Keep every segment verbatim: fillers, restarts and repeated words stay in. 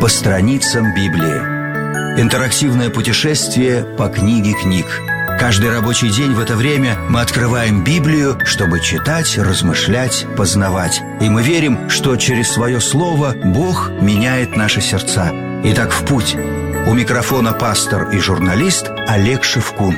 по страницам Библии. Интерактивное путешествие по книге книг. Каждый рабочий день в это время мы открываем Библию, чтобы читать, размышлять, познавать. И мы верим, что через свое слово Бог меняет наши сердца. Итак, в путь. У микрофона пастор и журналист Олег Шевкун.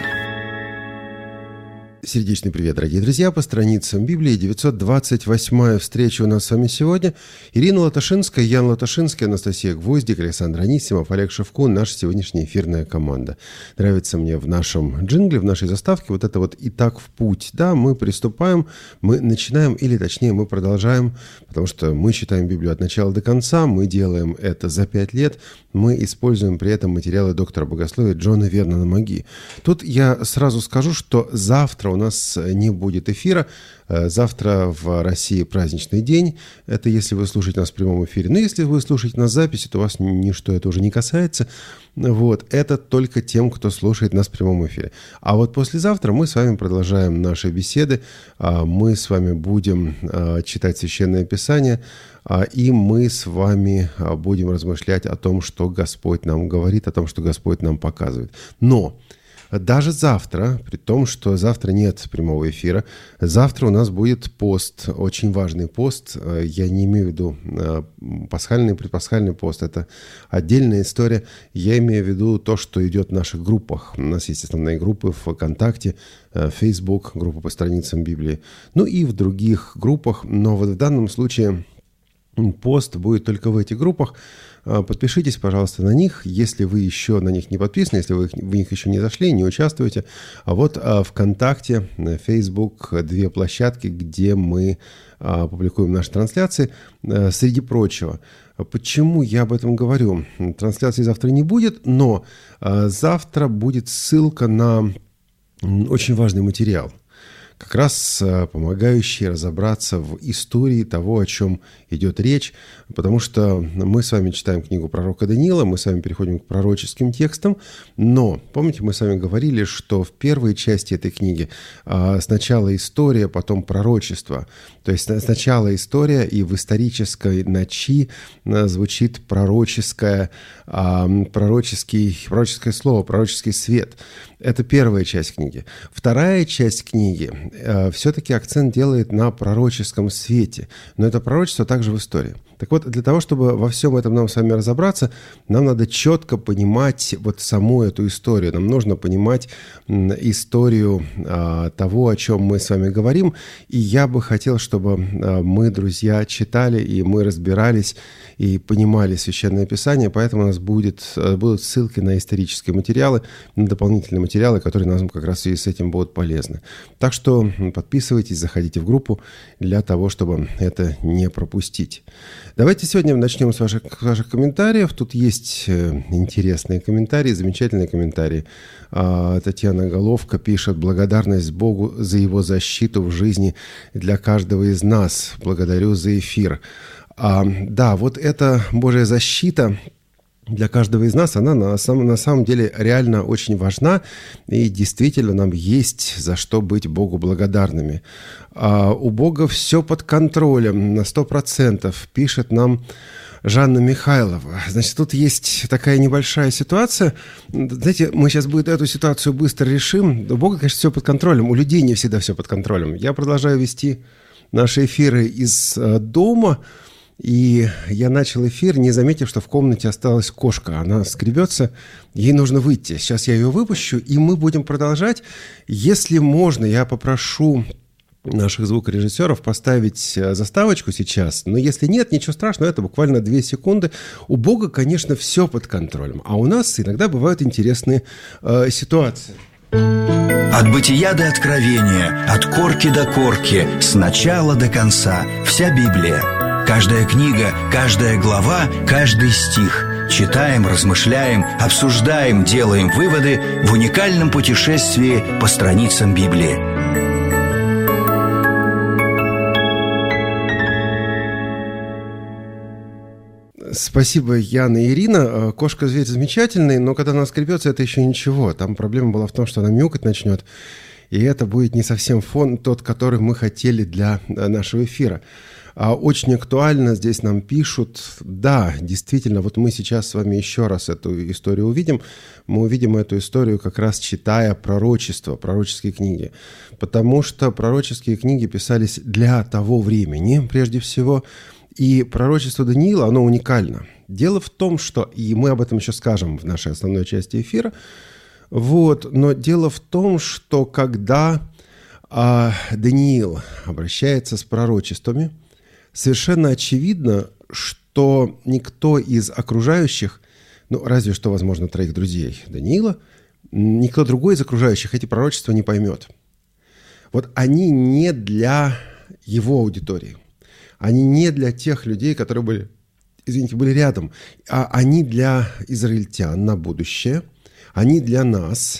Сердечный привет, дорогие друзья, по страницам Библии. девятьсот двадцать восьмая встреча у нас с вами сегодня. Ирина Латашинская, Ян Латашинский, Анастасия Гвоздик, Александр Анисимов, Олег Шевкун, наша сегодняшняя эфирная команда. Нравится мне в нашем джингле, в нашей заставке вот это вот «Итак, в путь». Да, мы приступаем, мы начинаем, или точнее мы продолжаем, потому что мы читаем Библию от начала до конца, мы делаем это за пять лет, мы используем при этом материалы доктора богословия Джона Вернона Маги. Тут я сразу скажу, что завтра у нас не будет эфира. Завтра в России праздничный день. Это если вы слушаете нас в прямом эфире. Но если вы слушаете нас в записи, то вас ничто это уже не касается. Вот. Это только тем, кто слушает нас в прямом эфире. А вот послезавтра мы с вами продолжаем наши беседы. Мы с вами будем читать Священное Писание. И мы с вами будем размышлять о том, что Господь нам говорит, о том, что Господь нам показывает. Но даже завтра, при том, что завтра нет прямого эфира, завтра у нас будет пост, очень важный пост. Я не имею в виду пасхальный, предпасхальный пост, это отдельная история. Я имею в виду то, что идет в наших группах. У нас есть основные группы в ВКонтакте, Facebook, группа по страницам Библии, ну и в других группах. Но вот в данном случае пост будет только в этих группах. Подпишитесь, пожалуйста, на них, если вы еще на них не подписаны, если вы в них еще не зашли, не участвуете. А вот ВКонтакте, Facebook, две площадки, где мы публикуем наши трансляции, среди прочего. Почему я об этом говорю? Трансляции завтра не будет, но завтра будет ссылка на очень важный материал, как раз помогающий разобраться в истории того, о чем идет речь, потому что мы с вами читаем книгу пророка Даниила, мы с вами переходим к пророческим текстам, но, помните, мы с вами говорили, что в первой части этой книги сначала история, потом пророчество, то есть сначала история, и в исторической ночи звучит пророческое, пророческий, пророческое слово, пророческий свет. Это первая часть книги. Вторая часть книги э, все-таки акцент делает на пророческом свете, но это пророчество также в истории. Так вот, для того, чтобы во всем этом нам с вами разобраться, нам надо четко понимать вот саму эту историю. Нам нужно понимать историю а, того, о чем мы с вами говорим. И я бы хотел, чтобы а, мы, друзья, читали, и мы разбирались, и понимали Священное Писание. Поэтому у нас будет, будут ссылки на исторические материалы, на дополнительные материалы, которые нам как раз в связи с этим будут полезны. Так что подписывайтесь, заходите в группу для того, чтобы это не пропустить. Давайте сегодня начнем с ваших, с ваших комментариев. Тут есть интересные комментарии, замечательные комментарии. Татьяна Головка пишет: «Благодарность Богу за Его защиту в жизни для каждого из нас. Благодарю за эфир». А, да, вот эта Божья защита для каждого из нас, она на самом, на самом деле реально очень важна, и действительно нам есть за что быть Богу благодарными. А у Бога все под контролем на сто процентов, пишет нам Жанна Михайлова. Значит, тут есть такая небольшая ситуация. Знаете, мы сейчас будет эту ситуацию быстро решим. У Бога, конечно, все под контролем, у людей не всегда все под контролем. Я продолжаю вести наши эфиры из дома, и я начал эфир, не заметив, что в комнате осталась кошка. Она скребется, ей нужно выйти. Сейчас я ее выпущу, и мы будем продолжать. Если можно, я попрошу наших звукорежиссеров поставить заставочку сейчас. Но если нет, ничего страшного, это буквально две секунды. У Бога, конечно, все под контролем. А у нас иногда бывают интересные э, ситуации. От бытия до откровения, от корки до корки, с начала до конца. Вся Библия. Каждая книга, каждая глава, каждый стих. Читаем, размышляем, обсуждаем, делаем выводы в уникальном путешествии по страницам Библии. Спасибо, Яна и Ирина. Кошка-зверь замечательный, но когда она скребется, это еще ничего. Там проблема была в том, что она мяукать начнет, и это будет не совсем фон тот, который мы хотели для нашего эфира. Очень актуально здесь нам пишут, да, действительно, вот мы сейчас с вами еще раз эту историю увидим. Мы увидим эту историю как раз читая пророчества, пророческие книги. Потому что пророческие книги писались для того времени, прежде всего. И пророчество Даниила, оно уникально. Дело в том, что, и мы об этом еще скажем в нашей основной части эфира, вот, но дело в том, что когда а, Даниил обращается с пророчествами, совершенно очевидно, что никто из окружающих, ну, разве что, возможно, троих друзей Даниила, никто другой из окружающих эти пророчества не поймет. Вот они не для его аудитории. Они не для тех людей, которые были, извините, были рядом, а они для израильтян на будущее, они для нас.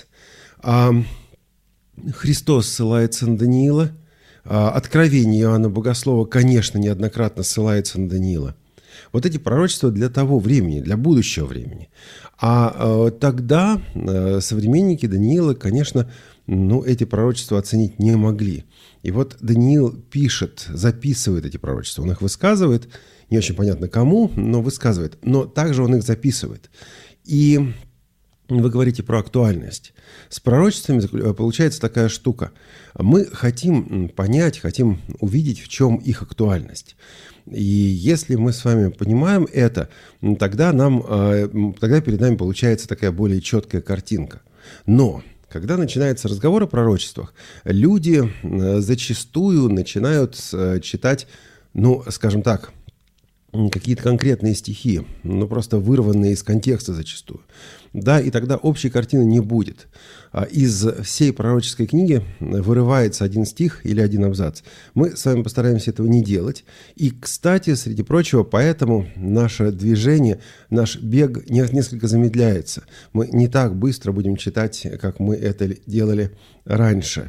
Христос ссылается на Даниила. Откровение Иоанна Богослова, конечно, неоднократно ссылается на Даниила. Вот эти пророчества для того времени, для будущего времени. А тогда современники Даниила, конечно, ну, эти пророчества оценить не могли. И вот Даниил пишет, записывает эти пророчества. Он их высказывает, не очень понятно кому, но высказывает. Но также он их записывает. И вы говорите про актуальность. С пророчествами получается такая штука. Мы хотим понять, хотим увидеть, в чем их актуальность. И если мы с вами понимаем это, тогда, нам, тогда перед нами получается такая более четкая картинка. Но когда начинается разговор о пророчествах, люди зачастую начинают читать, ну, скажем так, какие-то конкретные стихи, ну, просто вырванные из контекста зачастую. Да, и тогда общей картины не будет. Из всей пророческой книги вырывается один стих или один абзац. Мы с вами постараемся этого не делать. И, кстати, среди прочего, поэтому наше движение, наш бег несколько замедляется. Мы не так быстро будем читать, как мы это делали раньше.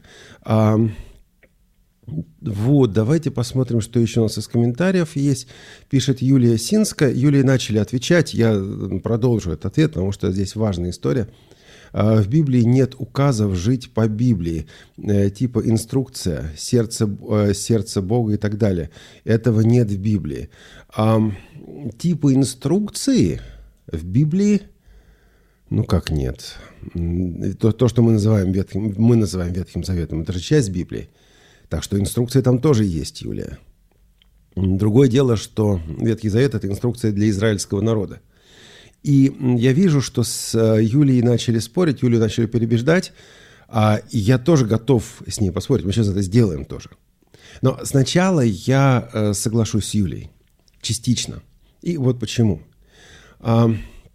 Вот, давайте посмотрим, что еще у нас из комментариев есть. Пишет Юлия Синская. Юлии начали отвечать, я продолжу этот ответ, потому что здесь важная история. В Библии нет указов жить по Библии, типа инструкция, сердце, сердце Бога и так далее. Этого нет в Библии. А типа инструкции в Библии, ну как нет? То, то что мы называем Ветхим, мы называем Ветхим Заветом, это же часть Библии. Так что инструкции там тоже есть, Юлия. Другое дело, что Ветхий Завет – это инструкция для израильского народа. И я вижу, что с Юлией начали спорить, Юлию начали переубеждать, а я тоже готов с ней поспорить. Мы сейчас это сделаем тоже. Но сначала я соглашусь с Юлией. Частично. И вот почему. В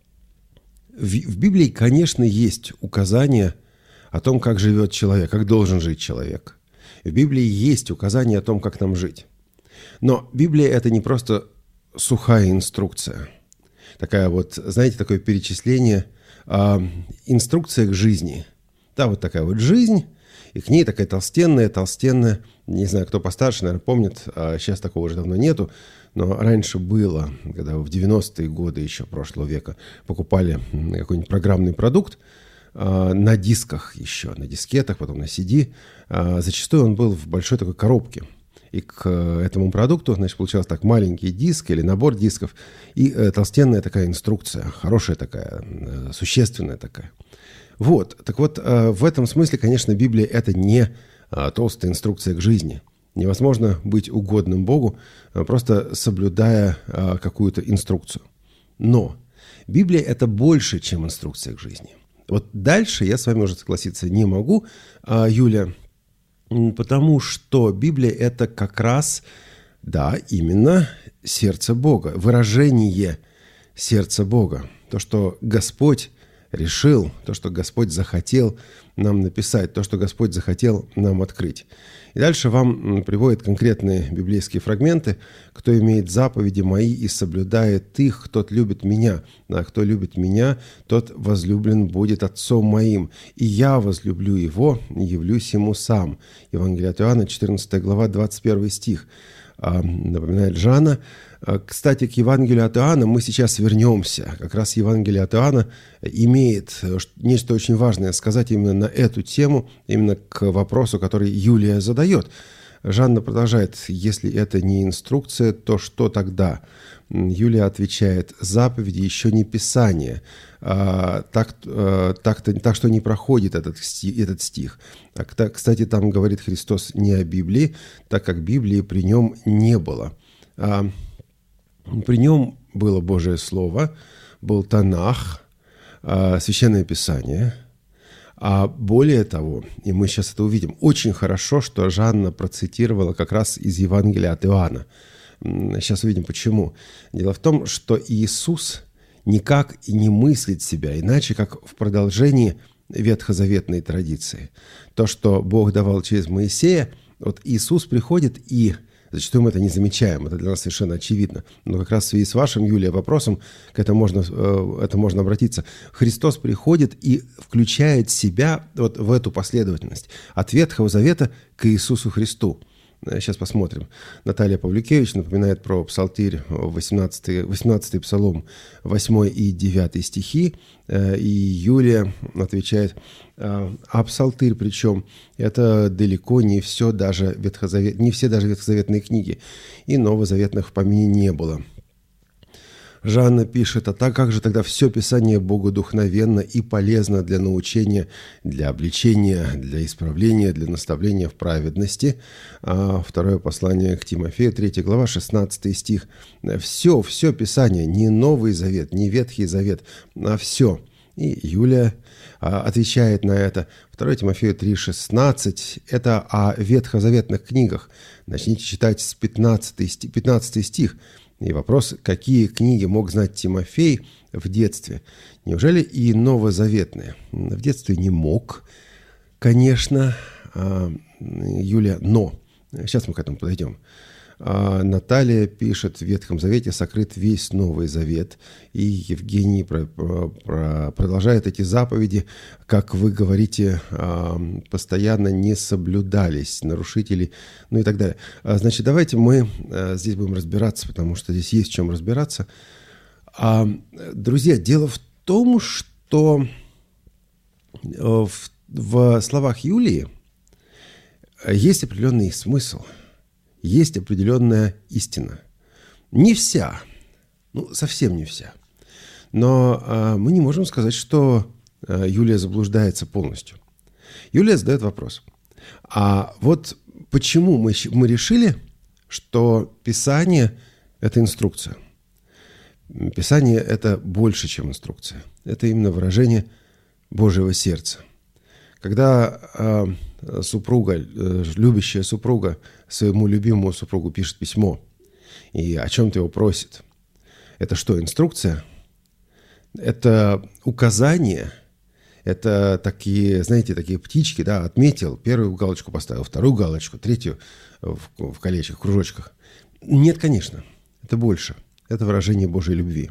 Библии, конечно, есть указания о том, как живет человек, как должен жить человек. В Библии есть указания о том, как нам жить. Но Библия – это не просто сухая инструкция. Такая вот, знаете, такое перечисление, а, инструкция к жизни. Да, вот такая вот жизнь, и к ней такая толстенная, толстенная. Не знаю, кто постарше, наверное, помнит, а сейчас такого уже давно нету. Но раньше было, когда в девяностые годы еще прошлого века покупали какой-нибудь программный продукт, на дисках еще, на дискетах, потом на си ди. Зачастую он был в большой такой коробке. И к этому продукту, значит, получался так маленький диск или набор дисков и толстенная такая инструкция, хорошая такая, существенная такая. Вот, так вот, в этом смысле, конечно, Библия – это не толстая инструкция к жизни. Невозможно быть угодным Богу, просто соблюдая какую-то инструкцию. Но Библия – это больше, чем инструкция к жизни. Вот дальше я с вами уже согласиться не могу, Юля, потому что Библия – это как раз, да, именно сердце Бога, выражение сердца Бога. То, что Господь решил, то, что Господь захотел нам написать, то, что Господь захотел нам открыть. И дальше вам приводят конкретные библейские фрагменты. «Кто имеет заповеди мои и соблюдает их, тот любит меня. А кто любит меня, тот возлюблен будет Отцом моим. И я возлюблю его и явлюсь ему сам». Евангелие от Иоанна, четырнадцатая глава, двадцать первый стих. Напоминает Жана. Кстати, к Евангелию от Иоанна мы сейчас вернемся. Как раз Евангелие от Иоанна имеет нечто очень важное сказать именно на эту тему, именно к вопросу, который Юлия задает. Жанна продолжает: если это не инструкция, то что тогда? Юлия отвечает: заповеди еще не Писание, а, так, а, так, так что не проходит этот стих. Этот стих. А, кстати, там говорит Христос не о Библии, так как Библии при нем не было. А, при нем было Божие Слово, был Танах, а, Священное Писание. А более того, и мы сейчас это увидим, очень хорошо, что Жанна процитировала как раз из Евангелия от Иоанна. Сейчас увидим, почему. Дело в том, что Иисус никак и не мыслит себя иначе, как в продолжении ветхозаветной традиции. То, что Бог давал через Моисея, вот Иисус приходит, и зачастую мы это не замечаем, это для нас совершенно очевидно. Но как раз в связи с вашим, Юлия, вопросом к этому можно, это можно обратиться. Христос приходит и включает себя вот в эту последовательность. От Ветхого Завета к Иисусу Христу. Сейчас посмотрим. Наталья Павлюкевич напоминает про псалтирь, восемнадцатый, восемнадцатый псалом, восьмой и девятый стихи. И Юлия отвечает: а псалтырь, причем это далеко не все, даже ветхозавет, не все даже ветхозаветные книги. И новозаветных в помине не было. Жанна пишет: а так как же тогда все Писание богодухновенно и полезно для научения, для обличения, для исправления, для наставления в праведности? А второе послание к Тимофею, третья глава, шестнадцатый стих. Все, все Писание, не Новый Завет, не Ветхий Завет, а все. И Юлия а, отвечает на это. второе Тимофею три шестнадцать. Это о ветхозаветных книгах. Начните читать с пятнадцатый стих. И вопрос: какие книги мог знать Тимофей в детстве? Неужели и новозаветные? В детстве не мог, конечно, Юлия, но сейчас мы к этому подойдем. Наталья пишет: в Ветхом Завете сокрыт весь Новый Завет. И Евгений про, про, продолжает: эти заповеди, как вы говорите, постоянно не соблюдались, нарушители, ну и так далее. Значит, давайте мы здесь будем разбираться, потому что здесь есть в чем разбираться. Друзья, дело в том, что в, в словах Юлии есть определенный смысл. Есть определенная истина. Не вся, ну, совсем не вся. Но а, мы не можем сказать, что а, Юлия заблуждается полностью. Юлия задает вопрос: а вот почему мы, мы решили, что Писание – это инструкция? Писание – это больше, чем инструкция. Это именно выражение Божьего сердца. Когда а, супруга, любящая супруга своему любимому супругу пишет письмо и о чем-то его просит, это что, инструкция? Это указание, это такие, знаете, такие птички, да, отметил, первую галочку поставил, вторую галочку, третью в, в колечках, в кружочках. Нет, конечно, это больше. Это выражение Божьей любви.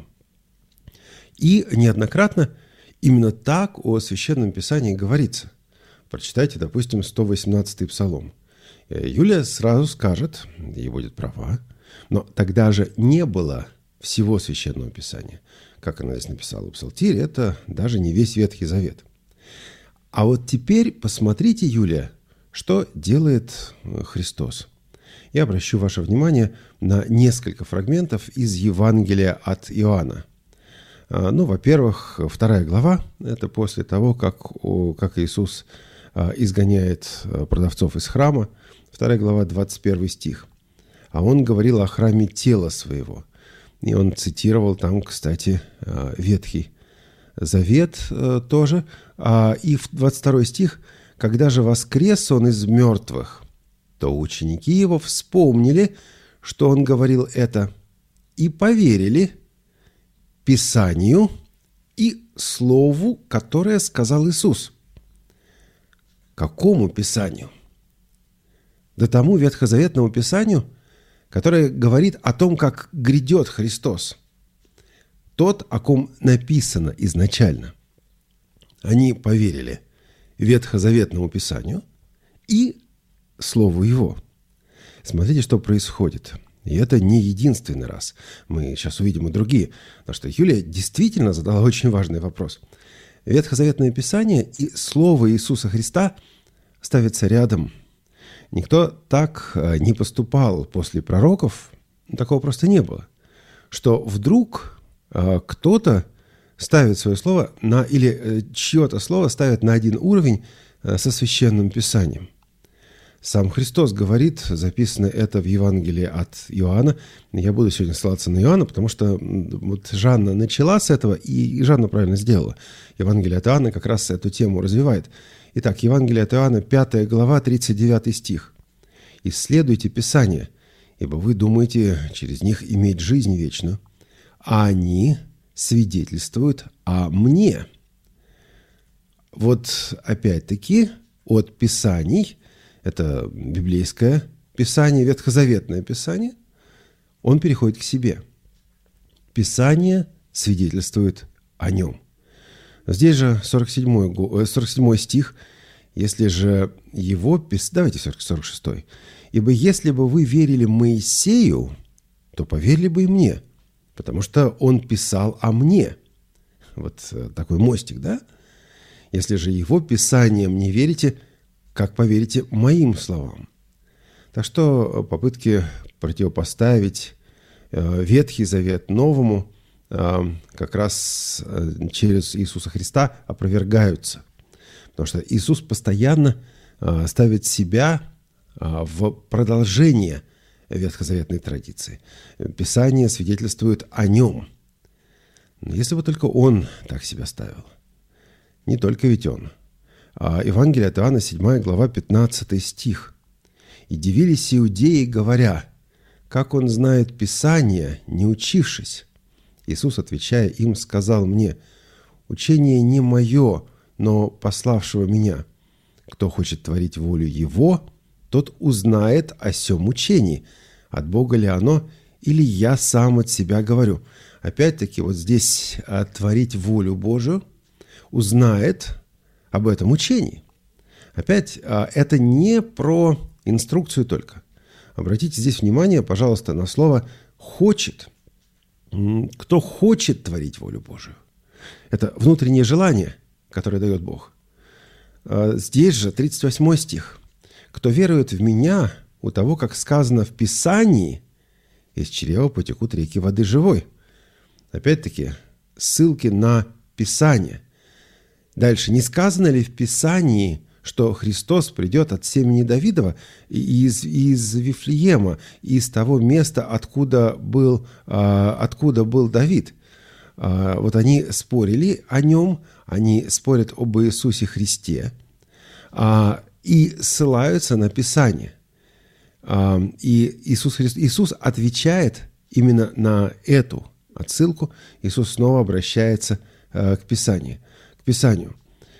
И неоднократно именно так о Священном Писании говорится. Прочитайте, допустим, сто восемнадцатый псалом. Юлия сразу скажет, и будет права, но тогда же не было всего Священного Писания. Как она здесь написала в псалтире, это даже не весь Ветхий Завет. А вот теперь посмотрите, Юлия, что делает Христос. Я обращу ваше внимание на несколько фрагментов из Евангелия от Иоанна. Ну, во-первых, вторая глава, это после того, как, как Иисус изгоняет продавцов из храма. Вторая глава, двадцать первый стих. А он говорил о храме тела своего. И он цитировал там, кстати, Ветхий Завет тоже. И двадцать второй стих. «Когда же воскрес он из мертвых, то ученики его вспомнили, что он говорил это, и поверили Писанию и Слову, которое сказал Иисус». Какому Писанию? Да тому ветхозаветному Писанию, которое говорит о том, как грядет Христос. Тот, о ком написано изначально. Они поверили ветхозаветному Писанию и Слову Его. Смотрите, что происходит. И это не единственный раз. Мы сейчас увидим и другие. Потому что Юлия действительно задала очень важный вопрос. Ветхозаветное Писание и Слово Иисуса Христа ставятся рядом. Никто так не поступал после пророков, такого просто не было, что вдруг кто-то ставит свое слово на, или чье-то слово ставит на один уровень со Священным Писанием. Сам Христос говорит, записано это в Евангелии от Иоанна. Я буду сегодня ссылаться на Иоанна, потому что вот Жанна начала с этого, и Жанна правильно сделала. Евангелие от Иоанна как раз эту тему развивает. Итак, Евангелие от Иоанна, пятая глава, тридцать девятый стих. «Исследуйте Писание, ибо вы думаете через них иметь жизнь вечную, а они свидетельствуют о мне». Вот опять-таки от Писаний, это библейское Писание, ветхозаветное Писание, он переходит к себе. Писание свидетельствует о нем. Здесь же сорок седьмой, сорок седьмой стих, если же его... Давайте сорок шестой. «Ибо если бы вы верили Моисею, то поверили бы и мне, потому что он писал о мне». Вот такой мостик, да? «Если же его писанием не верите, как поверите моим словам?» Так что попытки противопоставить Ветхий Завет Новому как раз через Иисуса Христа опровергаются. Потому что Иисус постоянно ставит себя в продолжение ветхозаветной традиции. Писание свидетельствует о нем. Если бы только он так себя ставил. Не только ведь он. А Евангелие от Иоанна, седьмая глава, пятнадцатый стих. «И дивились иудеи, говоря, как он знает Писание, не учившись. Иисус, отвечая им, сказал мне, учение не мое, но пославшего меня. Кто хочет творить волю его, тот узнает о сем учении, от Бога ли оно, или я сам от себя говорю». Опять-таки, вот здесь творить волю Божию узнает об этом учении. Опять, это не про инструкцию только. Обратите здесь внимание, пожалуйста, на слово «хочет». Кто хочет творить волю Божию? Это внутреннее желание, которое дает Бог. Здесь же тридцать восьмой стих. «Кто верует в Меня, у того, как сказано в Писании, из чрева потекут реки воды живой». Опять-таки, ссылки на Писание. Дальше. «Не сказано ли в Писании, что Христос придет от семени Давидова из, из Вифлеема, из того места, откуда был, откуда был Давид?» Вот они спорили о нем, они спорят об Иисусе Христе и ссылаются на Писание. И Иисус, Христос, Иисус отвечает именно на эту отсылку. Иисус снова обращается к Писанию. К Писанию.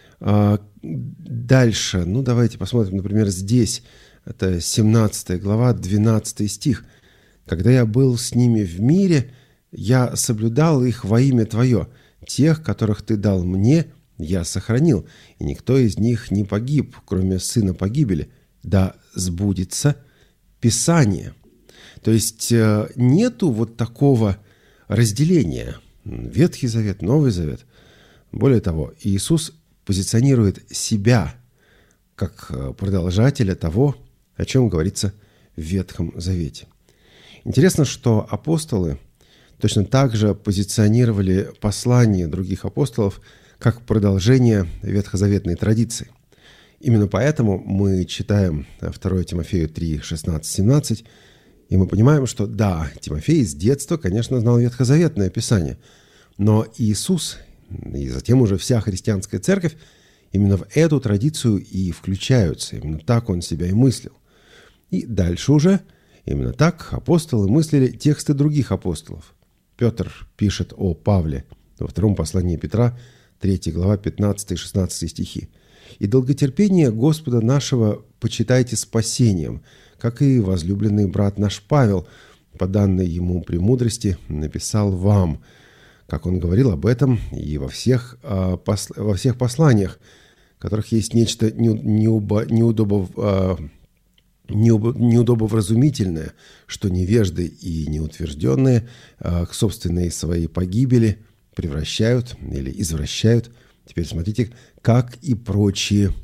Дальше, ну давайте посмотрим, например, здесь, это семнадцатая глава, двенадцатый стих. «Когда я был с ними в мире, я соблюдал их во имя Твое. Тех, которых Ты дал мне, я сохранил, и никто из них не погиб, кроме сына погибели. Да сбудется Писание». То есть нету вот такого разделения. Ветхий Завет, Новый Завет. Более того, Иисус позиционирует себя как продолжателя того, о чем говорится в Ветхом Завете. Интересно, что апостолы точно так же позиционировали послания других апостолов как продолжение ветхозаветной традиции. Именно поэтому мы читаем второе Тимофею три, шестнадцать, семнадцать, и мы понимаем, что да, Тимофей с детства, конечно, знал ветхозаветное Писание, но Иисус и затем уже вся христианская церковь именно в эту традицию и включаются. Именно так он себя и мыслил. И дальше уже именно так апостолы мыслили тексты других апостолов. Петр пишет о Павле во втором послании Петра, третья глава, пятнадцатый и шестнадцатый стихи. «И долготерпение Господа нашего почитайте спасением, как и возлюбленный брат наш Павел, по данной ему премудрости, написал вам». Как он говорил об этом и во всех, во всех посланиях, в которых есть нечто неудобо, неудобовразумительное, что невежды и неутвержденные к собственной своей погибели превращают или извращают. Теперь смотрите, как и прочие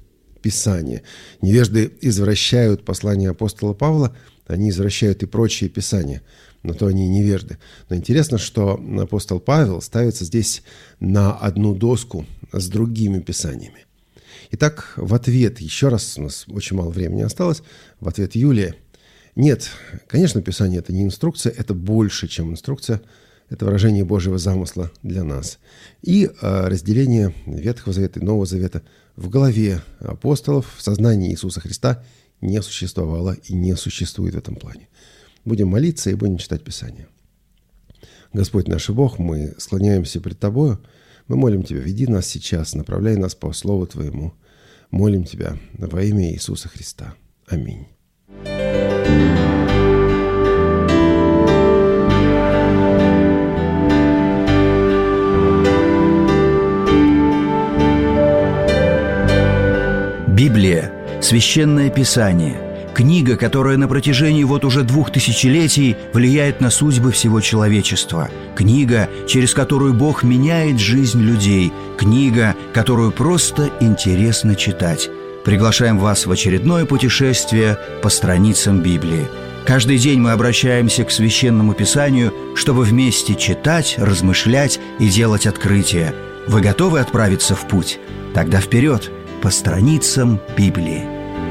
Писание. Невежды извращают послание апостола Павла, они извращают и прочие Писания, но то они невежды. Но интересно, что апостол Павел ставится здесь на одну доску с другими Писаниями. Итак, в ответ, еще раз, у нас очень мало времени осталось, в ответ Юлия: нет, конечно, Писание – это не инструкция, это больше, чем инструкция, это выражение Божьего замысла для нас. И разделение Ветхого Завета и Нового Завета в голове апостолов, в сознании Иисуса Христа не существовало и не существует в этом плане. Будем молиться и будем читать Писание. Господь наш Бог, мы склоняемся пред Тобою, мы молим Тебя, веди нас сейчас, направляй нас по Слову Твоему. Молим Тебя во имя Иисуса Христа. Аминь. Библия – Священное Писание, книга, которая на протяжении вот уже двух тысячелетий влияет на судьбы всего человечества, книга, через которую Бог меняет жизнь людей, книга, которую просто интересно читать. Приглашаем вас в очередное путешествие по страницам Библии. Каждый день мы обращаемся к Священному Писанию, чтобы вместе читать, размышлять и делать открытия. Вы готовы отправиться в путь? Тогда вперед! По страницам Библии.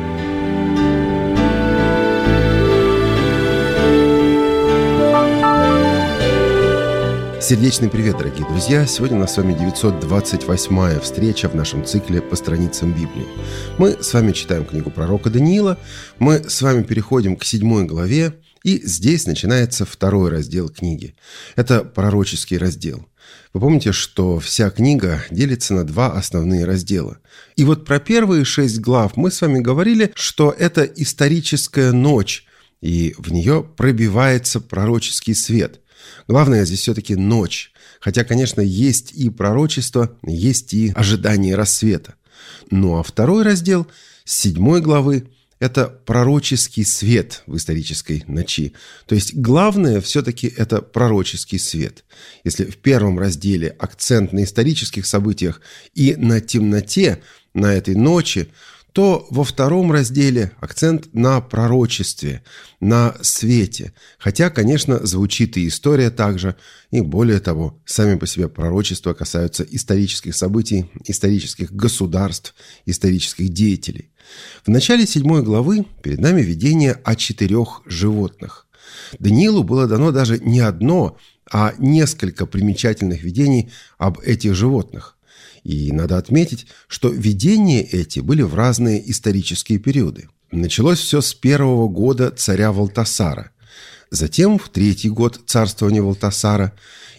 Сердечный привет, дорогие друзья! Сегодня у нас с вами девятьсот двадцать восьмая встреча в нашем цикле по страницам Библии. Мы с вами читаем книгу пророка Даниила, мы с вами переходим к седьмой главе, и здесь начинается второй раздел книги. Это пророческий раздел. Вы помните, что вся книга делится на два основные раздела. И вот про первые шесть глав мы с вами говорили, что это историческая ночь, и в нее пробивается пророческий свет. Главное здесь все-таки ночь. Хотя, конечно, есть и пророчество, есть и ожидание рассвета. Ну а второй раздел с седьмой главы – это пророческий свет в исторической ночи. То есть главное все-таки это пророческий свет. Если в первом разделе акцент на исторических событиях и на темноте, на этой ночи, то во втором разделе акцент на пророчестве, на свете. Хотя, конечно, звучит и история также, и более того, сами по себе пророчества касаются исторических событий, исторических государств, исторических деятелей. В начале седьмой главы перед нами видение о четырех животных. Даниилу было дано даже не одно, а несколько примечательных видений об этих животных. И надо отметить, что видения эти были в разные исторические периоды. Началось все с первого года царя Валтасара, затем в третий год царствования Валтасара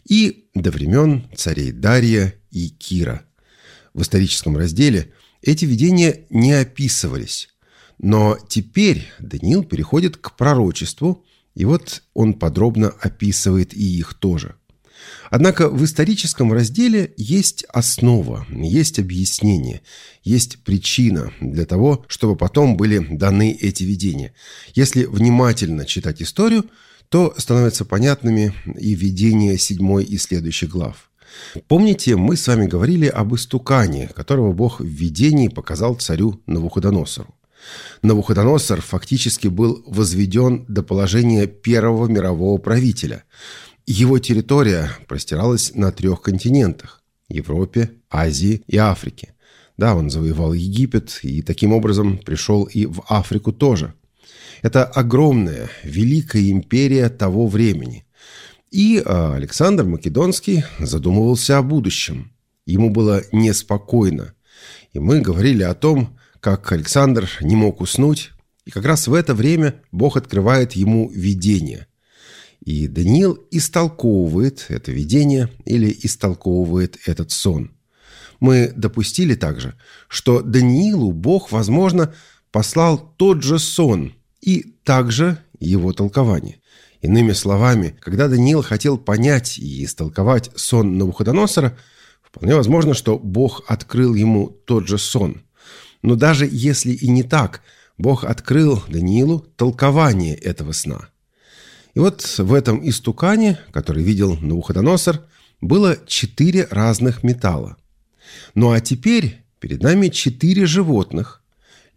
и до времен царей Дария и Кира. В историческом разделе эти видения не описывались, но теперь Даниил переходит к пророчеству, и вот он подробно описывает и их тоже. Однако в историческом разделе есть основа, есть объяснение, есть причина для того, чтобы потом были даны эти видения. Если внимательно читать историю, то становятся понятными и видения седьмой и следующих глав. Помните, мы с вами говорили об истукане, которого Бог в видении показал царю Навуходоносору. Навуходоносор фактически был возведен до положения первого мирового правителя. Его территория простиралась на трех континентах – Европе, Азии и Африке. Да, он завоевал Египет и таким образом пришел и в Африку тоже. Это огромная, великая империя того времени. И Александр Македонский задумывался о будущем. Ему было неспокойно. И мы говорили о том, как Александр не мог уснуть, и как раз в это время Бог открывает ему видение. И Даниил истолковывает это видение или истолковывает этот сон. Мы допустили также, что Даниилу Бог, возможно, послал тот же сон и также его толкование. Иными словами, когда Даниил хотел понять и истолковать сон Навуходоносора, вполне возможно, что Бог открыл ему тот же сон. Но даже если и не так, Бог открыл Даниилу толкование этого сна. И вот в этом истукане, который видел Навуходоносор, было четыре разных металла. Ну а теперь перед нами четыре животных,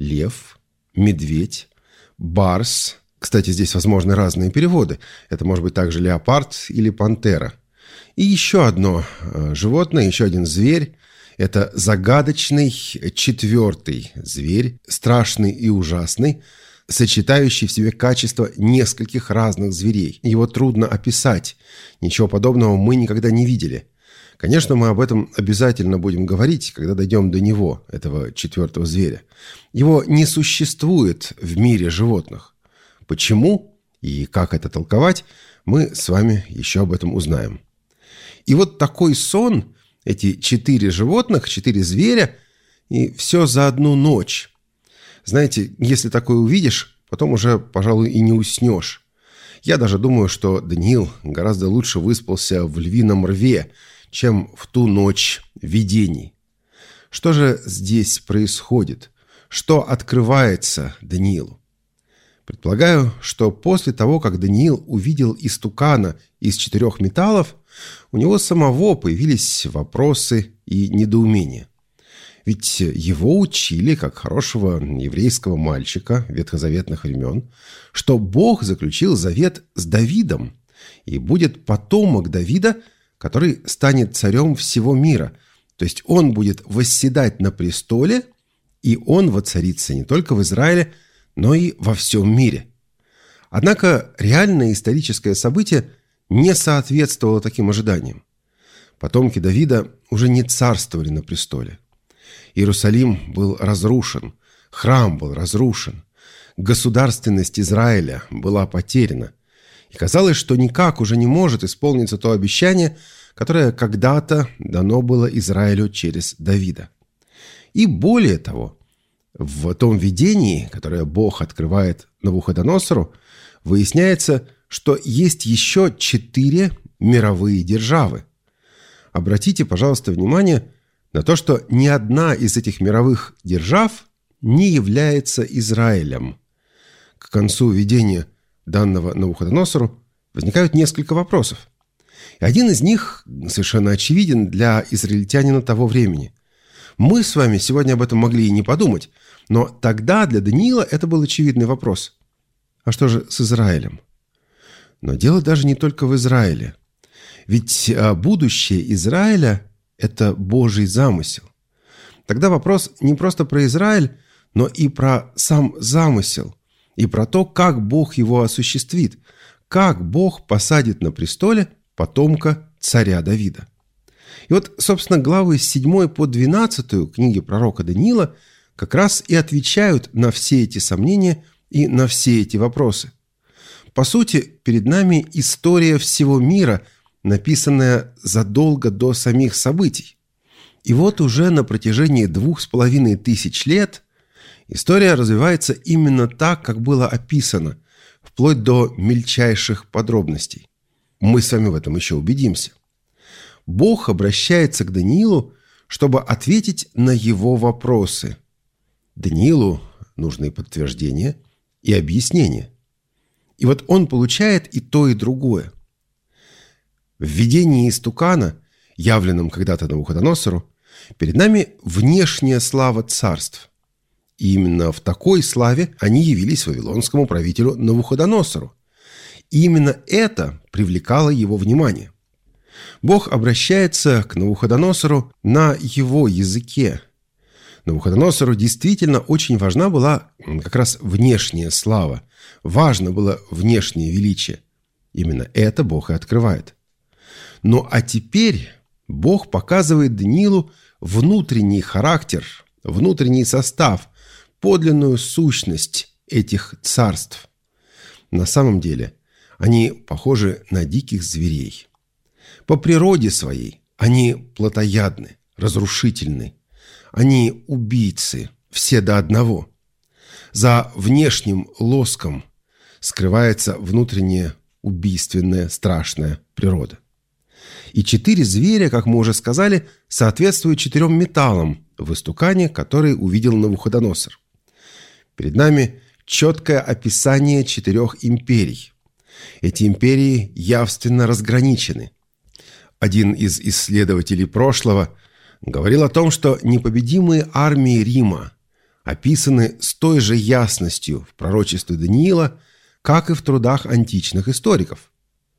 лев, медведь, барс. Кстати, здесь возможны разные переводы. Это может быть также леопард или пантера. И еще одно животное, еще один зверь. Это загадочный четвертый зверь, страшный и ужасный, сочетающий в себе качества нескольких разных зверей. Его трудно описать. Ничего подобного мы никогда не видели. Конечно, мы об этом обязательно будем говорить, когда дойдем до него, этого четвертого зверя. Его не существует в мире животных. Почему и как это толковать, мы с вами еще об этом узнаем. И вот такой сон, эти четыре животных, четыре зверя, и все за одну ночь. Знаете, если такое увидишь, потом уже, пожалуй, и не уснешь. Я даже думаю, что Даниил гораздо лучше выспался в львином рве, чем в ту ночь видений. Что же здесь происходит? Что открывается Даниилу? Предполагаю, что после того, как Даниил увидел истукана из четырех металлов, у него самого появились вопросы и недоумения. Ведь его учили, как хорошего еврейского мальчика ветхозаветных времен, что Бог заключил завет с Давидом, и будет потомок Давида, который станет царем всего мира. То есть он будет восседать на престоле, и он воцарится не только в Израиле, но и во всем мире. Однако реальное историческое событие не соответствовало таким ожиданиям. Потомки Давида уже не царствовали на престоле. Иерусалим был разрушен, храм был разрушен, государственность Израиля была потеряна. И казалось, что никак уже не может исполниться то обещание, которое когда-то дано было Израилю через Давида. И более того, в том видении, которое Бог открывает Навуходоносору, выясняется, что есть еще четыре мировые державы. Обратите, пожалуйста, внимание на то, что ни одна из этих мировых держав не является Израилем. К концу видения данного Навуходоносору возникают несколько вопросов. И один из них совершенно очевиден для израильтянина того времени. Мы с вами сегодня об этом могли и не подумать, но тогда для Даниила это был очевидный вопрос. А что же с Израилем? Но дело даже не только в Израиле. Ведь будущее Израиля – это Божий замысел. Тогда вопрос не просто про Израиль, но и про сам замысел, и про то, как Бог его осуществит, как Бог посадит на престоле потомка царя Давида. И вот, собственно, главы с седьмой по двенадцатую книги пророка Даниила как раз и отвечают на все эти сомнения и на все эти вопросы. По сути, перед нами история всего мира, написанная задолго до самих событий. И вот уже на протяжении двух с половиной тысяч лет история развивается именно так, как было описано, вплоть до мельчайших подробностей. Мы с вами в этом еще убедимся. Бог обращается к Даниилу, чтобы ответить на его вопросы. Даниилу нужны подтверждения и объяснения. И вот он получает и то, и другое. В видении истукана, явленном когда-то Навуходоносору, перед нами внешняя слава царств. И именно в такой славе они явились вавилонскому правителю Навуходоносору. И именно это привлекало его внимание. Бог обращается к Навуходоносору на его языке. Навуходоносору действительно очень важна была как раз внешняя слава. Важно было внешнее величие. Именно это Бог и открывает. Ну а теперь Бог показывает Даниилу внутренний характер, внутренний состав, подлинную сущность этих царств. На самом деле они похожи на диких зверей. По природе своей они плотоядны, разрушительны. Они убийцы, все до одного. За внешним лоском скрывается внутренняя убийственная, страшная природа. И четыре зверя, как мы уже сказали, соответствуют четырем металлам в истукане, который увидел Навуходоносор. Перед нами четкое описание четырех империй. Эти империи явственно разграничены. Один из исследователей прошлого говорил о том, что непобедимые армии Рима описаны с той же ясностью в пророчестве Даниила, как и в трудах античных историков.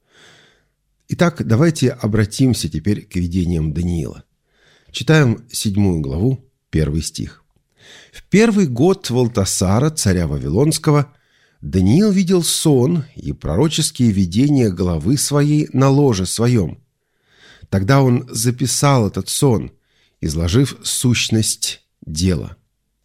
Итак, давайте обратимся теперь к видениям Даниила. Читаем седьмую главу, первый стих. «В первый год Валтасара, царя Вавилонского, Даниил видел сон и пророческие видения главы своей на ложе своем. Тогда он записал этот сон, изложив сущность дела».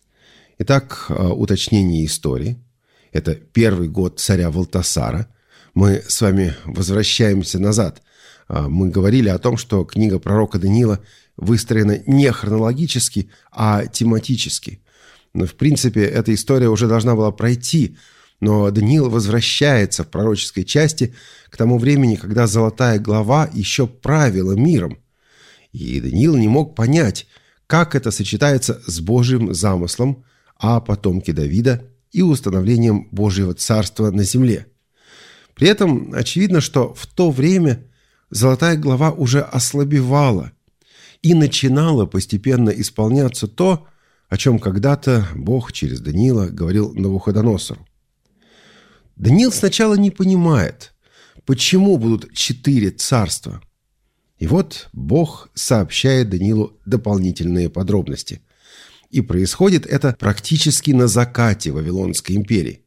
Итак, уточнение истории. Это первый год царя Валтасара. Мы с вами возвращаемся назад. Мы говорили о том, что книга пророка Даниила выстроена не хронологически, а тематически. Но, в принципе, эта история уже должна была пройти, но Даниил возвращается в пророческой части к тому времени, когда золотая глава еще правила миром. И Даниил не мог понять, как это сочетается с Божьим замыслом о потомке Давида и установлением Божьего царства на земле. При этом очевидно, что в то время золотая глава уже ослабевала и начинало постепенно исполняться то, о чем когда-то Бог через Даниила говорил Навуходоносору. Даниил сначала не понимает, почему будут четыре царства. И вот Бог сообщает Даниилу дополнительные подробности. И происходит это практически на закате Вавилонской империи.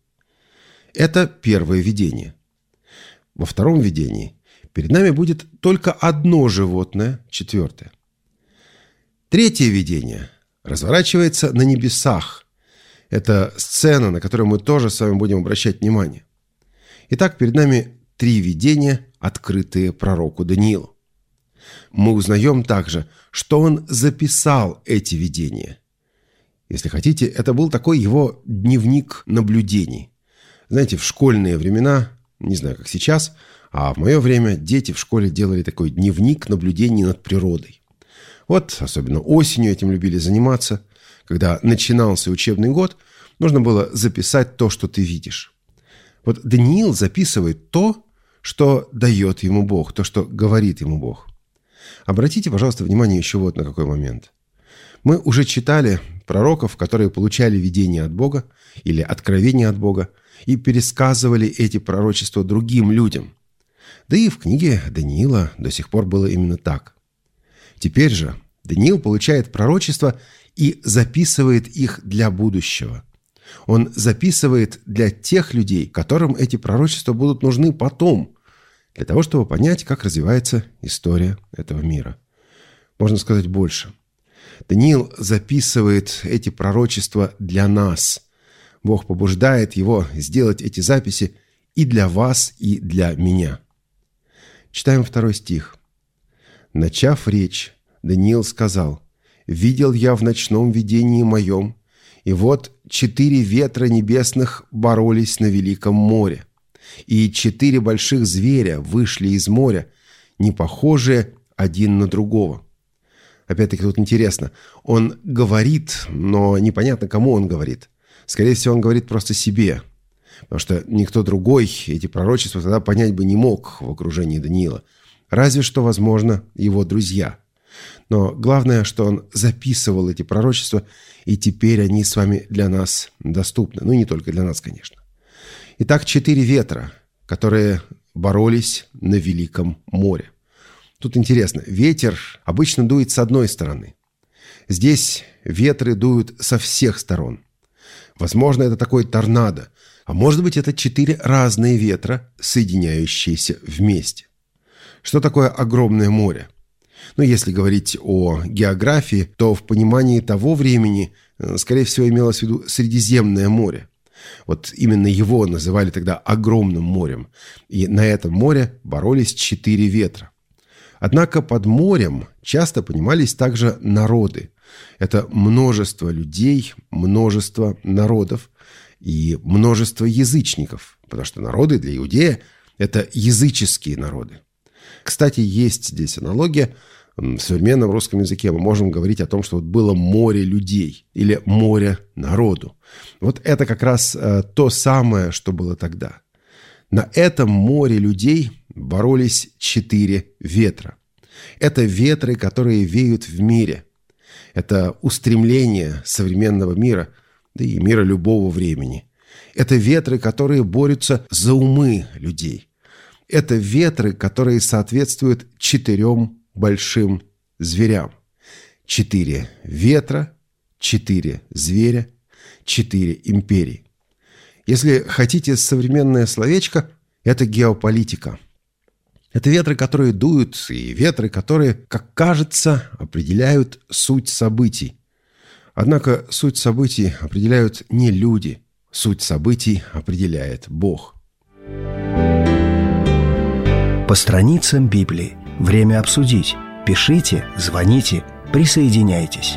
Это первое видение. Во втором видении перед нами будет только одно животное, четвертое. Третье видение разворачивается на небесах. Это сцена, на которую мы тоже с вами будем обращать внимание. Итак, перед нами три видения, открытые пророку Даниилу. Мы узнаем также, что он записал эти видения. Если хотите, это был такой его дневник наблюдений. Знаете, в школьные времена, не знаю, как сейчас, а в мое время дети в школе делали такой дневник наблюдений над природой. Вот, особенно осенью этим любили заниматься. Когда начинался учебный год, нужно было записать то, что ты видишь. Вот Даниил записывает то, что дает ему Бог, то, что говорит ему Бог. Обратите, пожалуйста, внимание еще вот на какой момент. Мы уже читали пророков, которые получали видение от Бога или откровение от Бога и пересказывали эти пророчества другим людям. Да и в книге Даниила до сих пор было именно так. Теперь же Даниил получает пророчества и записывает их для будущего. Он записывает для тех людей, которым эти пророчества будут нужны потом, для того, чтобы понять, как развивается история этого мира. Можно сказать больше. Даниил записывает эти пророчества для нас. Бог побуждает его сделать эти записи и для вас, и для меня. Читаем второй стих. «Начав речь, Даниил сказал: «Видел я в ночном видении моем, и вот четыре ветра небесных боролись на великом море, и четыре больших зверя вышли из моря, не похожие один на другого». Опять-таки тут интересно. Он говорит, но непонятно, кому он говорит. Скорее всего, он говорит просто себе. Потому что никто другой эти пророчества тогда понять бы не мог в окружении Даниила. Разве что, возможно, его друзья. Но главное, что он записывал эти пророчества, и теперь они с вами для нас доступны. Ну, и не только для нас, конечно. Итак, четыре ветра, которые боролись на Великом море. Тут интересно, ветер обычно дует с одной стороны. Здесь ветры дуют со всех сторон. Возможно, это такой торнадо, а может быть, это четыре разные ветра, соединяющиеся вместе. Что такое огромное море? Ну, если говорить о географии, то в понимании того времени, скорее всего, имелось в виду Средиземное море. Вот именно его называли тогда огромным морем. И на этом море боролись четыре ветра. Однако под морем часто понимались также народы. Это множество людей, множество народов и множество язычников, потому что народы для Иудея – это языческие народы. Кстати, есть здесь аналогия. В современном русском языке мы можем говорить о том, что вот было море людей или море народу. Вот это как раз э, то самое, что было тогда. На этом море людей боролись четыре ветра. Это ветры, которые веют в мире. Это устремление современного мира да и мира любого времени. Это ветры, которые борются за умы людей. Это ветры, которые соответствуют четырем большим зверям. Четыре ветра, четыре зверя, четыре империи. Если хотите современное словечко, это геополитика. Это ветры, которые дуют, и ветры, которые, как кажется, определяют суть событий. Однако суть событий определяют не люди. Суть событий определяет Бог. По страницам Библии. Время обсудить. Пишите, звоните, присоединяйтесь.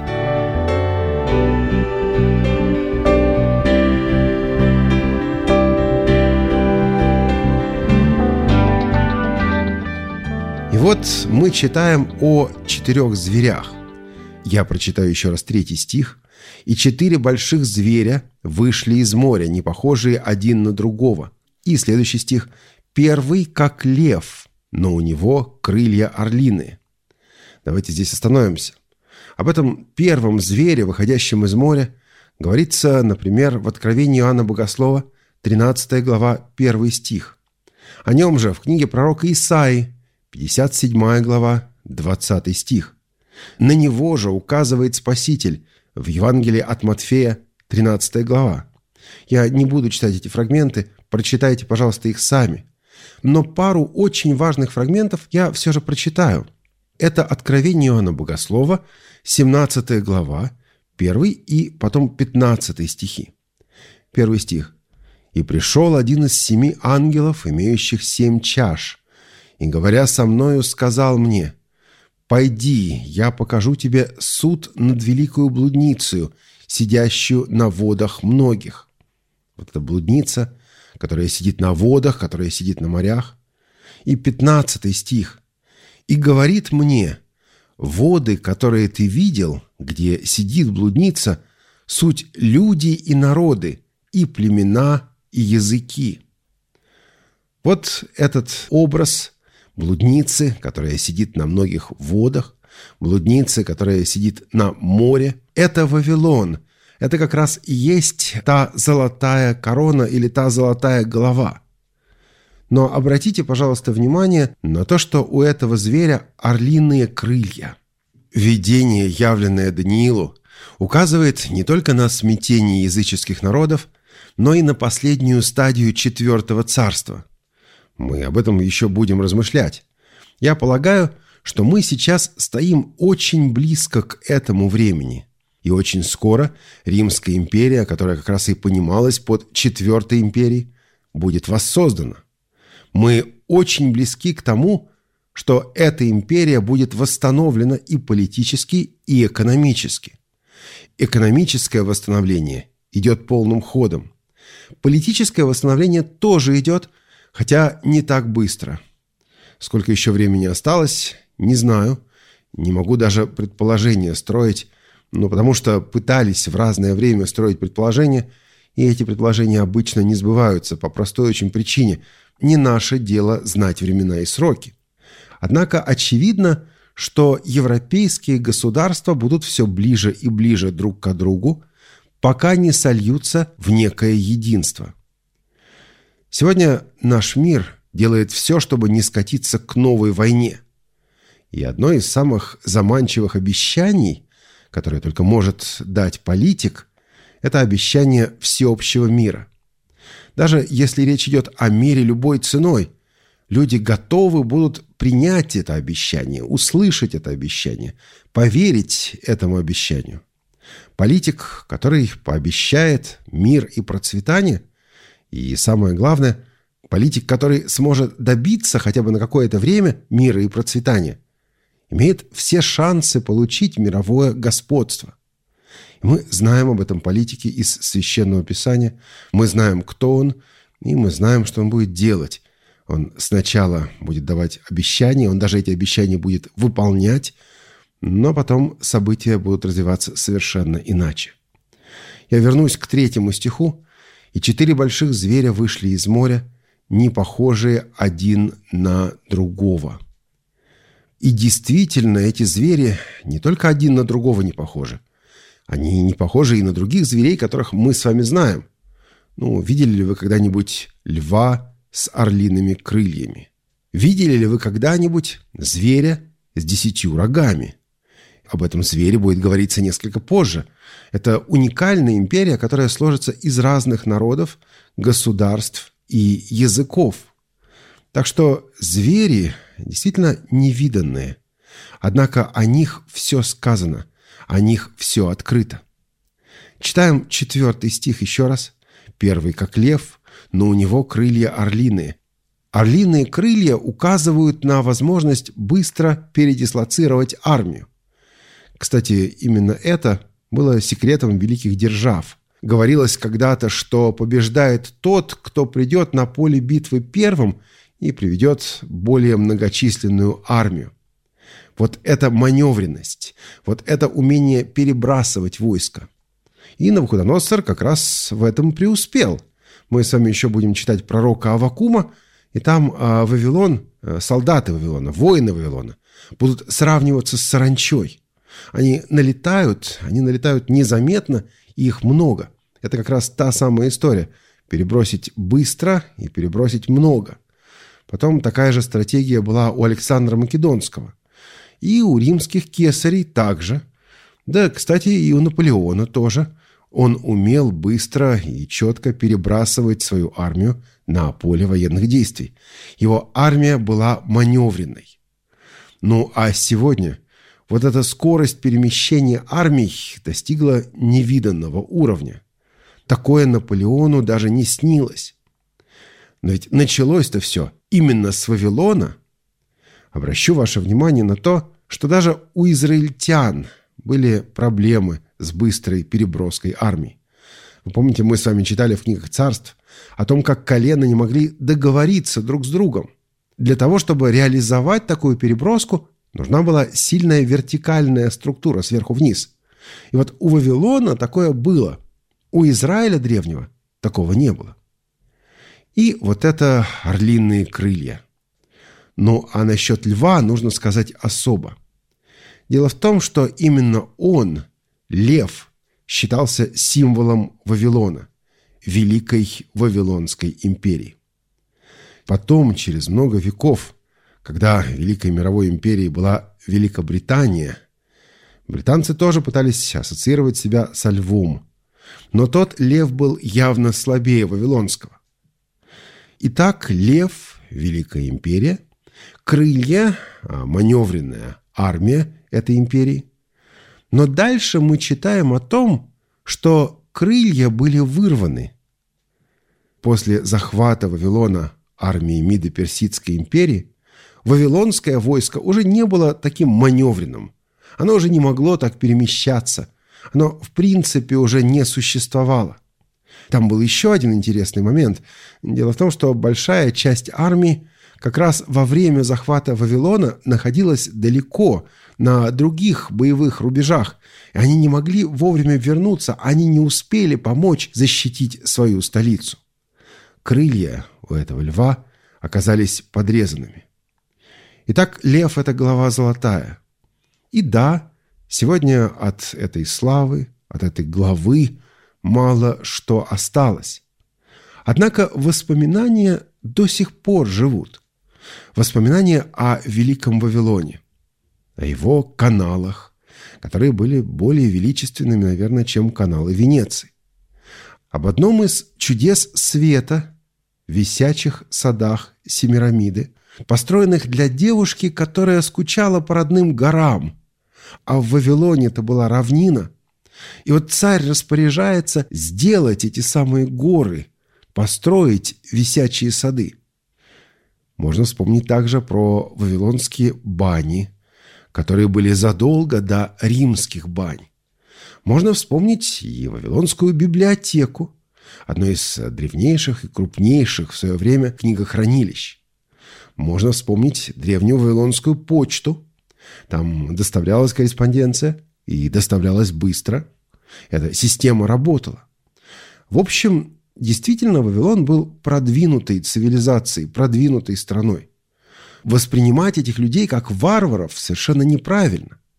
И вот мы читаем о четырех зверях. Я прочитаю еще раз третий стих. «И четыре больших зверя вышли из моря, не похожие один на другого». И следующий стих. «Первый, как лев, но у него крылья орлиные». Давайте здесь остановимся. Об этом первом звере, выходящем из моря, говорится, например, в Откровении Иоанна Богослова, тринадцатая глава, первый стих. О нем же в книге пророка Исаии, пятьдесят седьмая глава, двадцатый стих. На него же указывает Спаситель в Евангелии от Матфея, тринадцатая глава. Я не буду читать эти фрагменты, прочитайте, пожалуйста, их сами. Но пару очень важных фрагментов я все же прочитаю. Это Откровение Иоанна Богослова, семнадцатая глава, первый и потом пятнадцатый стихи. Первый стих. «И пришел один из семи ангелов, имеющих семь чаш, и, говоря со мною, сказал мне: пойди, я покажу тебе суд над великою блудницею, сидящую на водах многих». Вот эта блудница, которая сидит на водах, которая сидит на морях. И пятнадцатый стих. «И говорит мне: воды, которые ты видел, где сидит блудница, суть люди и народы, и племена, и языки». Вот этот образ блудницы, которая сидит на многих водах, блудницы, которая сидит на море, это Вавилон. Это как раз и есть та золотая корона или та золотая голова. Но обратите, пожалуйста, внимание на то, что у этого зверя орлиные крылья. Видение, явленное Даниилу, указывает не только на смятение языческих народов, но и на последнюю стадию четвертого царства. Мы об этом еще будем размышлять. Я полагаю, что мы сейчас стоим очень близко к этому времени. И очень скоро Римская империя, которая как раз и понималась под Четвертой империей, будет воссоздана. Мы очень близки к тому, что эта империя будет восстановлена и политически, и экономически. Экономическое восстановление идет полным ходом. Политическое восстановление тоже идет, хотя не так быстро. Сколько еще времени осталось, не знаю. Не могу даже предположения строить, ну, потому что пытались в разное время строить предположения, и эти предположения обычно не сбываются по простой очень причине. Не наше дело знать времена и сроки. Однако очевидно, что европейские государства будут все ближе и ближе друг к другу, пока не сольются в некое единство. Сегодня наш мир делает все, чтобы не скатиться к новой войне. И одно из самых заманчивых обещаний, которое только может дать политик, это обещание всеобщего мира. Даже если речь идет о мире любой ценой, люди готовы будут принять это обещание, услышать это обещание, поверить этому обещанию. Политик, который пообещает мир и процветание, и самое главное, политик, который сможет добиться хотя бы на какое-то время мира и процветания, имеет все шансы получить мировое господство. И мы знаем об этом политике из Священного Писания, мы знаем, кто он, и мы знаем, что он будет делать. Он сначала будет давать обещания, он даже эти обещания будет выполнять, но потом события будут развиваться совершенно иначе. Я вернусь к третьему стиху. «И четыре больших зверя вышли из моря, не похожие один на другого». И действительно, эти звери не только один на другого не похожи. Они не похожи и на других зверей, которых мы с вами знаем. Ну, видели ли вы когда-нибудь льва с орлиными крыльями? Видели ли вы когда-нибудь зверя с десятью рогами? Об этом звере будет говориться несколько позже. Это уникальная империя, которая сложится из разных народов, государств и языков. Так что звери действительно невиданные. Однако о них все сказано, о них все открыто. Читаем четвертый стих еще раз. Первый как лев, но у него крылья орлиные. Орлиные крылья указывают на возможность быстро передислоцировать армию. Кстати, именно это было секретом великих держав. Говорилось когда-то, что побеждает тот, кто придет на поле битвы первым и приведет более многочисленную армию. Вот это маневренность, вот это умение перебрасывать войска. И Навуходоносор как раз в этом преуспел. Мы с вами еще будем читать пророка Аввакума, и там а, Вавилон, солдаты Вавилона, воины Вавилона будут сравниваться с саранчой. Они налетают, они налетают незаметно, и их много. Это как раз та самая история. Перебросить быстро и перебросить много. Потом такая же стратегия была у Александра Македонского. И у римских кесарей также. Да, кстати, и у Наполеона тоже. Он умел быстро и четко перебрасывать свою армию на поле военных действий. Его армия была маневренной. Ну а сегодня вот эта скорость перемещения армий достигла невиданного уровня. Такое Наполеону даже не снилось. Но ведь началось-то все именно с Вавилона. Обращу ваше внимание на то, что даже у израильтян были проблемы с быстрой переброской армий. Вы помните, мы с вами читали в книгах царств о том, как колена не могли договориться друг с другом. Для того, чтобы реализовать такую переброску, нужна была сильная вертикальная структура сверху вниз. И вот у Вавилона такое было. У Израиля древнего такого не было. И вот это орлиные крылья. Ну, а насчет льва нужно сказать особо. Дело в том, что именно он, лев, считался символом Вавилона, Великой Вавилонской империи. Потом, через много веков, когда Великой мировой империей была Великобритания, британцы тоже пытались ассоциировать себя со львом. Но тот лев был явно слабее Вавилонского. Итак, лев, Великая империя, крылья, маневренная армия этой империи. Но дальше мы читаем о том, что крылья были вырваны. После захвата Вавилона армией Мидо-Персидской империи вавилонское войско уже не было таким маневренным. Оно уже не могло так перемещаться. Оно, в принципе, уже не существовало. Там был еще один интересный момент. Дело в том, что большая часть армии как раз во время захвата Вавилона находилась далеко, на других боевых рубежах. И они не могли вовремя вернуться, они не успели помочь защитить свою столицу. Крылья у этого льва оказались подрезанными. Итак, лев – это голова золотая. И да, сегодня от этой славы, от этой главы мало что осталось. Однако воспоминания до сих пор живут. Воспоминания о Великом Вавилоне, о его каналах, которые были более величественными, наверное, чем каналы Венеции. Об одном из чудес света в висячих садах Семирамиды, построенных для девушки, которая скучала по родным горам. А в Вавилоне это была равнина. И вот царь распоряжается сделать эти самые горы, построить висячие сады. Можно вспомнить также про вавилонские бани, которые были задолго до римских бань. Можно вспомнить и Вавилонскую библиотеку, одно из древнейших и крупнейших в свое время книгохранилищ. Можно вспомнить древнюю Вавилонскую почту. Там доставлялась корреспонденция и доставлялась быстро. Эта система работала. В общем, действительно, Вавилон был продвинутой цивилизацией, продвинутой страной. Воспринимать этих людей как варваров совершенно неправильно.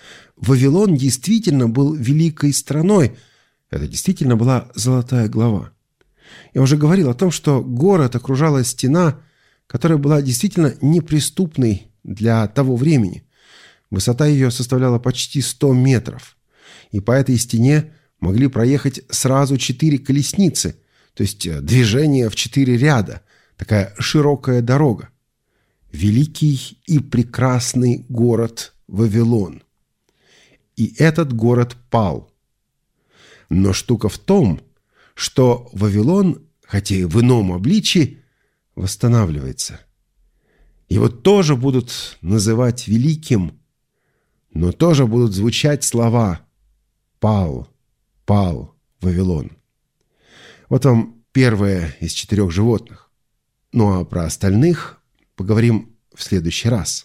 Вавилон действительно был великой страной. Это действительно была золотая глава. Я уже говорил о том, что город окружала стена, которая была действительно неприступной для того времени. Высота ее составляла почти сто метров. И по этой стене могли проехать сразу четыре колесницы, то есть движение в четыре ряда, такая широкая дорога. Великий и прекрасный город Вавилон. И этот город пал. Но штука в том, что Вавилон, хотя и в ином обличии, восстанавливается. Его тоже будут называть великим, но тоже будут звучать слова «Пал, пал Вавилон». Вот вам первое из четырех животных. Ну а про остальных поговорим в следующий раз.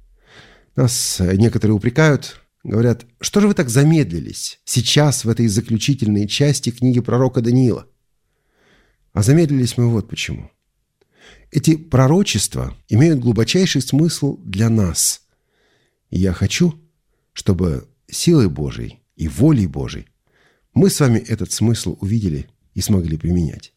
Нас некоторые упрекают, говорят: что же вы так замедлились сейчас в этой заключительной части книги пророка Даниила? А замедлились мы вот почему. Эти пророчества имеют глубочайший смысл для нас. И я хочу, чтобы силой Божией и волей Божией мы с вами этот смысл увидели и смогли применять.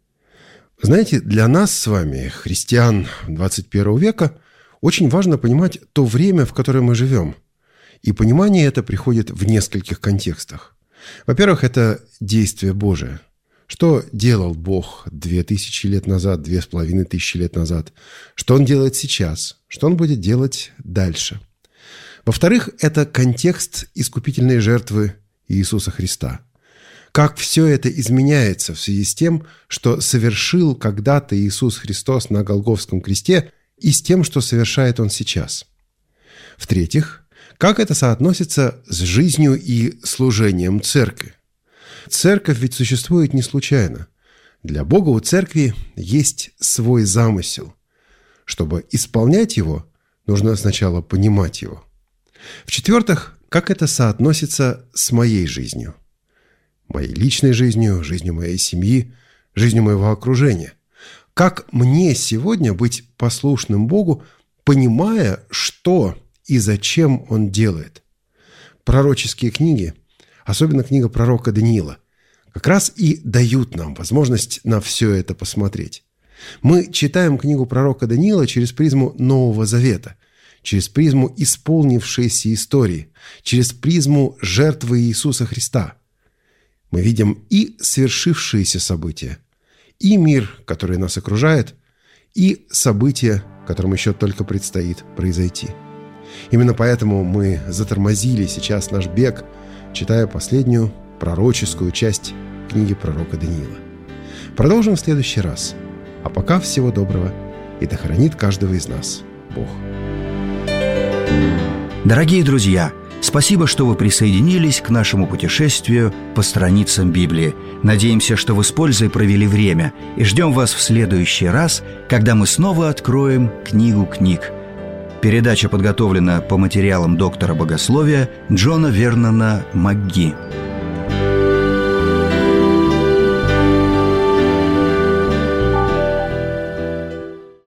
Знаете, для нас с вами, христиан двадцать первого века, очень важно понимать то время, в которое мы живем. И понимание это приходит в нескольких контекстах. Во-первых, это действие Божие. Что делал Бог две тысячи лет назад, две с половиной тысячи лет назад? Что Он делает сейчас? Что Он будет делать дальше? Во-вторых, это контекст искупительной жертвы Иисуса Христа. Как все это изменяется в связи с тем, что совершил когда-то Иисус Христос на Голгофском кресте, и с тем, что совершает Он сейчас. В-третьих, как это соотносится с жизнью и служением церкви? Церковь ведь существует не случайно. Для Бога у церкви есть свой замысел. Чтобы исполнять его, нужно сначала понимать его. В-четвертых, как это соотносится с моей жизнью? Моей личной жизнью, жизнью моей семьи, жизнью моего окружения. Как мне сегодня быть послушным Богу, понимая, что и зачем Он делает? Пророческие книги, особенно книга пророка Даниила, как раз и дают нам возможность на все это посмотреть. Мы читаем книгу пророка Даниила через призму Нового Завета, через призму исполнившейся истории, через призму жертвы Иисуса Христа. Мы видим и свершившиеся события, и мир, который нас окружает, и события, которым еще только предстоит произойти. Именно поэтому мы затормозили сейчас наш бег, читая последнюю пророческую часть книги пророка Даниила. Продолжим в следующий раз. А пока всего доброго, и да хранит каждого из нас Бог. Дорогие друзья, спасибо, что вы присоединились к нашему путешествию по страницам Библии. Надеемся, что вы с пользой провели время, и ждем вас в следующий раз, когда мы снова откроем книгу книг. Передача подготовлена по материалам доктора богословия Джона Вернона МакГи.